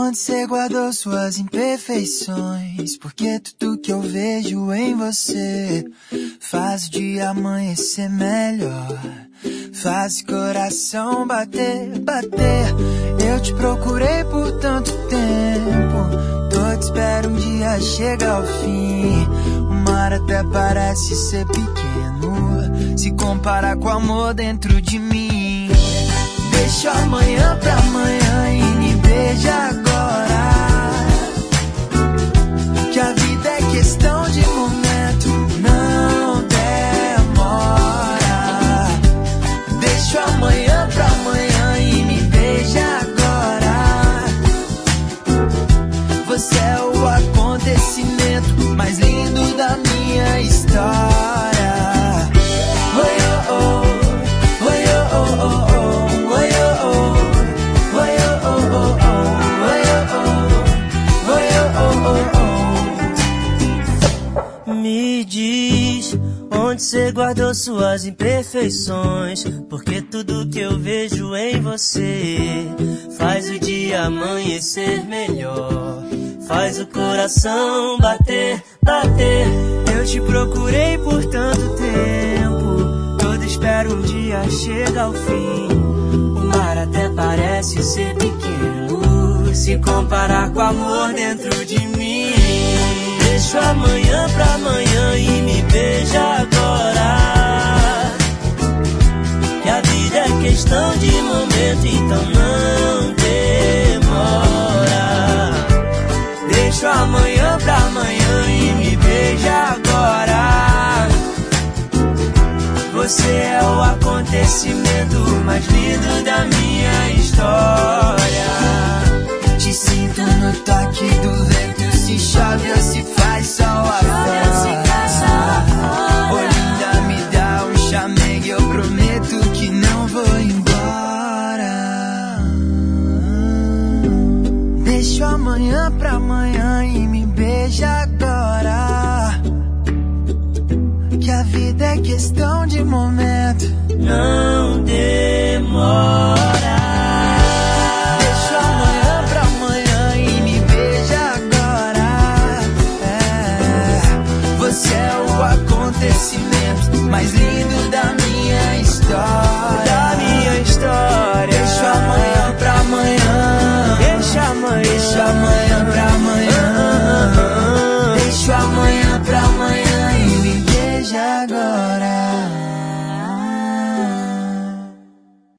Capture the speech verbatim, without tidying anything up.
onde você guardou suas imperfeições, porque tudo que eu vejo em você faz o dia amanhecer melhor, faz o coração bater, bater. Eu te procurei por tanto tempo, todo espero um dia chegar ao fim. O mar até parece ser pequeno, se comparar com o amor dentro de mim. Deixa amanhã pra amanhã e me beija agora, que a vida é questão de momento, não demora. Deixa amanhã pra amanhã e me beija agora. Você é o acontecimento mais lindo da minha história. Oh, oh, oh, oh, oh, oh. Me diz onde você guardou suas imperfeições, porque tudo que eu vejo em você faz o dia amanhecer melhor, faz o coração bater, bater. Eu te procurei por tanto tempo, todo espero um dia chega ao fim. O mar até parece ser pequeno, se comparar com o amor dentro de mim. Deixa amanhã pra amanhã e me beija agora, que a vida é questão de momento, então não demora. Deixa amanhã pra amanhã e me beija agora. Você é o acontecimento mais lindo da minha história. Te sinto no toque do vento, se chove ou se faz sol afora. Ô linda, me dá um chamego, eu prometo que não vou embora. Deixa amanhã pra amanhã e me beija agora, que a vida é questão de momento, não demora. Você é o acontecimento mais lindo da minha história, da minha história. Deixa amanhã pra amanhã, deixa amanhã, deixa amanhã